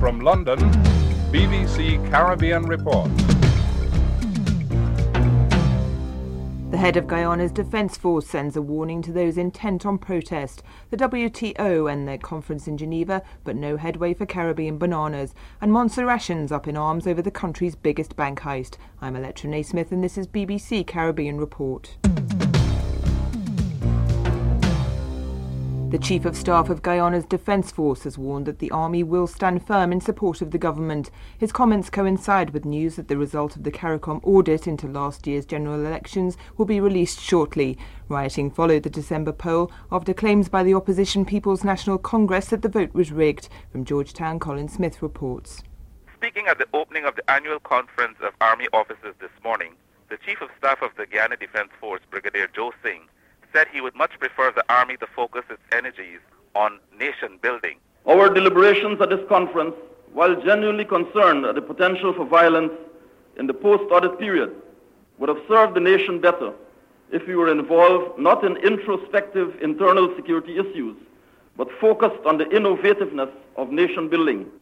From London, BBC Caribbean Report. The head of Guyana's Defence Force sends a warning to those intent on protest. The WTO and their conference in Geneva, but no headway for Caribbean bananas. And Montserratians up in arms over the country's biggest bank heist. I'm Electra Naismith and this is BBC Caribbean Report. The Chief of Staff of Guyana's Defence Force has warned that the army will stand firm in support of the government. His comments coincide with news that the result of the CARICOM audit into last year's general elections will be released shortly. Rioting followed the December poll after claims by the opposition People's National Congress that the vote was rigged. From Georgetown, Colin Smith reports. Speaking at the opening of the annual conference of Army officers this morning, the Chief of Staff of the Guyana Defence Force, Brigadier Joe Singh, said he would much prefer the Army to focus its energies on nation building. Our deliberations at this conference, while genuinely concerned at the potential for violence in the post-audit period, would have served the nation better if we were involved not in introspective internal security issues, but focused on the innovativeness of nation building.